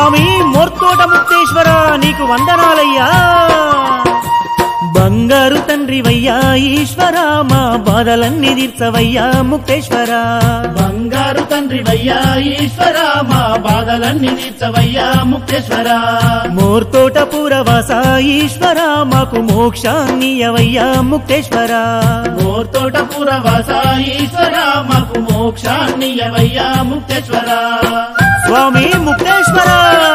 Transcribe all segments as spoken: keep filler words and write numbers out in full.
స్వామి మోర్తోట ముక్తేశ్వర నీకు వందనాలయ్యా బంగారు తండ్రివయ్యా ఈశ్వర మా బాధలన్నీ తీర్చవయ్యా ముక్తేశ్వర బంగారు తండ్రివయ్యా ఈశ్వర మా బాధలన్నీ తీర్చవయ్యా ముక్తేశ్వర మోర్తోట పురవాస ఈశ్వర మాకు మోక్షాన్నియవయ్యా ముక్తేశ్వర మోర్తోట పురవాస ఈశ్వర మాకు మోక్షాన్నియవయ్యా ముక్తేశ్వర స్వామి ముక్తేశ్వర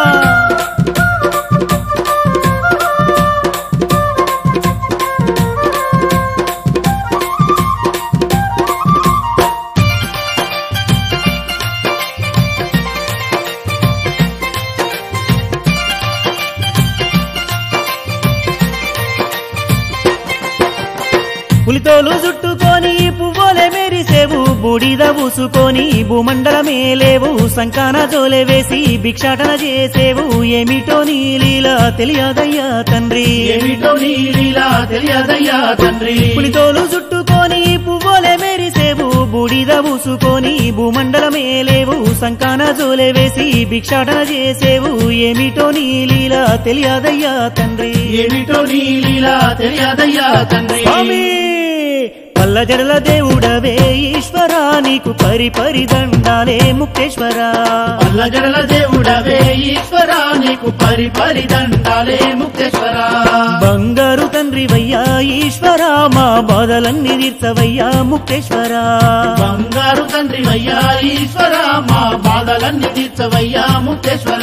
పులితోలు చుట్టుకొని పువ్వులే మెరిసేవు బూడిద పూసుకొని భూమండలమే లేవు సంకాన జోలే వేసి భిక్షాటన చేసేవు ఏమిటో నీ లీలా తెలియదయ్యా తండ్రి ఏమిటో నీ లీలా తెలియదయ్యా తండ్రి పులితోలు చుట్టుకొని పువ్వులే మెరిసేవు బూడిద పూసుకొని భూమండలమే లేవు సంకాన జోలే వేసి భిక్షాటన చేసేవు ఏమిటో నీ లీలా తెలియదయ్యా తండ్రి ఏమిటో నీ లీలా తెలియదయ్యా తండ్రి పల్ల జడల దేవుడవే ఈశ్వర నీకు పరి పరి దండాలే ముక్తేశ్వర పల్ల జడల దేవుడవే ఈశ్వర నీకు పరి పరి దండాలే ముక్తేశ్వర బంగారు తండ్రివయ్యా ఈశ్వర మా బాధలన్నీ తీర్చవయ్యా ముక్తేశ్వర బంగారు తండ్రివయ్యా ఈశ్వర మా బాధలన్నీ తీర్చవయ్యా ముక్తేశ్వర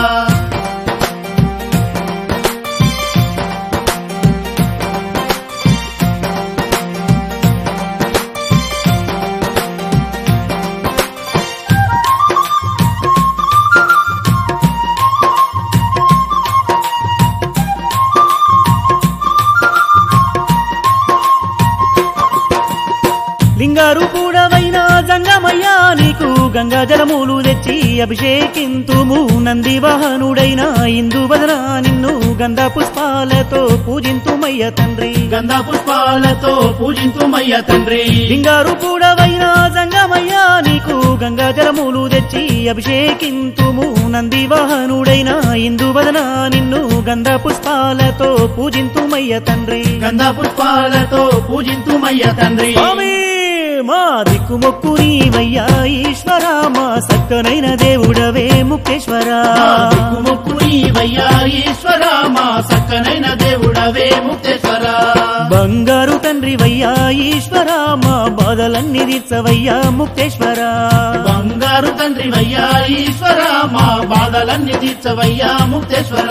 లింగారు కూడవైనా జంగమయ్యా నీకు గంగా జలములు తెచ్చి అభిషేకింతుము నంది వాహనుడైన ఇందు వదన నిన్ను గంధ పుష్పాలతో పూజింతుమయ్య తండ్రి గంధ పుష్పాలతో పూజింతుమయ్య తండ్రి లింగారు కూడవైనా జంగమయ్యా నీకు గంగా జలములు తెచ్చి అభిషేకింతుము నంది వాహనుడైన ఇందు వదన నిన్ను గంధ పుష్పాలతో పూజింతుమయ్య తండ్రి గంధ పుష్పాలతో పూజింతుమయ్య తండ్రి మా దిక్కు మొక్కు నీవయ్యా ఈశ్వర మా సక్కనైన దేవుడవే ముక్తేశ్వర దిక్కు మొక్కు నీవయ్యా ఈశ్వర మా సక్కనైన దేవుడవే ముక్తేశ్వర బంగారు తండ్రివయ్యా ఈశ్వర మా బాధలన్నీ తీర్చవయ్యా ముక్తేశ్వర బంగారు తండ్రివయ్యా ఈశ్వర మా బాధలన్నీ తీర్చవయ్యా ముక్తేశ్వర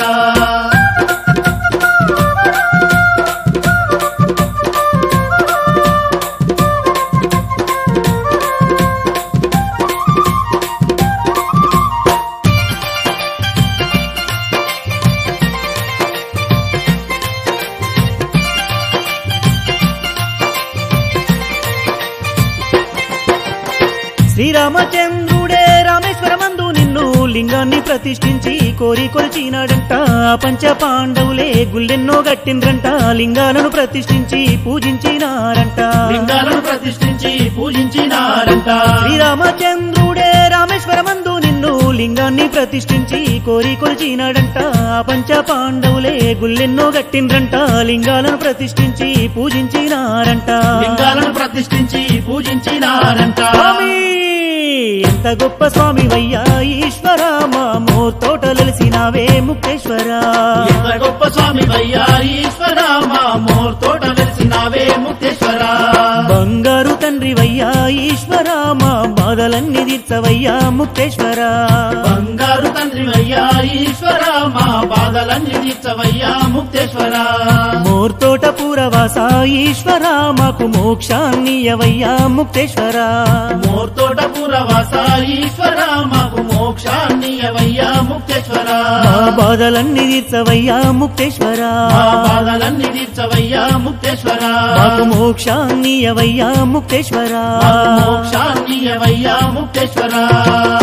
శ్రీరామచంద్రుడే రామేశ్వరమందు నిన్ను లింగాన్ని ప్రతిష్ఠించి కోరి కొలిచినాడంట పంచ పాండవులే గుళ్ళెన్నో గట్టిండ్రంట లింగాలను ప్రతిష్ఠించి పూజించినారంట లింగాలను ప్రతిష్ఠించి పూజించినారంట శ్రీరామచంద్రుడే రామేశ్వరమందు నిన్ను లింగాన్ని ప్రతిష్ఠించి కోరి కొలిచినాడంట పంచ పాండవులే గుళ్ళెన్నో గట్టిండ్రంట లింగాలను ప్రతిష్ఠించి పూజించినారంట లింగాలను ప్రతిష్ఠించి పూజించినారంట ఎంత గొప్ప స్వామివయ్యా ఈశ్వర మా మోర్తోటలెలిసినావే ముక్తేశ్వర ఎంత గొప్ప స్వామివయ్యా ఈశ్వర మా మోర్తోట వెలిసినావే ముక్తేశ్వర బంగారు తండ్రివయ్యా ఈశ్వర మా బాధలన్నీ తీర్చవయ్యా ముక్తేశ్వర బంగారు తండ్రివయ్యా ఈశ్వర మా బాధలన్నీ తీర్చవయ్యా ముక్తేశ్వర మోర్తోట పురవాస ఈశ్వర మాకు మోక్షాన్నియవయ్యా ముక్తేశ్వర మోర్తోట పురవాస ఈశ్వర మాకు మోక్షాన్నియవయ్యా ముక్తేశ్వర మా బాధలన్నీ తీర్చవయ్యా ముక్తేశ్వర మా బాధలన్నీ తీర్చవయ్యా ముక్తేశ్వర మాకు మోక్షాన్నియవయ్యా ముక్తేశ్వర మోక్షాన్నియవయ్యా ముక్తేశ్వర